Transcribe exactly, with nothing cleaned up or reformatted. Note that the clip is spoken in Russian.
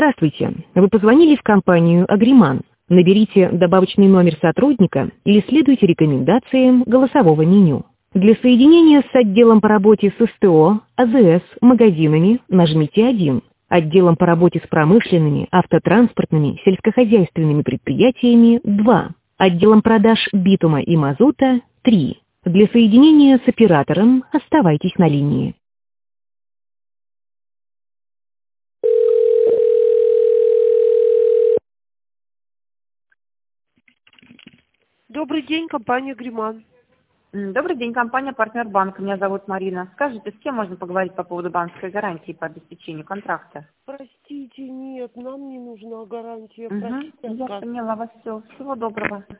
Здравствуйте. Вы позвонили в компанию «Агриман». Наберите добавочный номер сотрудника или следуйте рекомендациям голосового меню. Для соединения с отделом по работе с СТО, АЗС, магазинами нажмите один. Отделом по работе с промышленными, автотранспортными, сельскохозяйственными предприятиями два. Отделом продаж битума и мазута три. Для соединения с оператором оставайтесь на линии. Добрый день, компания «Гриман». М, Добрый день, компания «Партнер Банк». Меня зовут Марина. Скажите, с кем можно поговорить по поводу банковской гарантии по обеспечению контракта? Простите, нет, нам не нужна гарантия. Угу. Простите, Я отказ. поняла вас. Все. Всего доброго.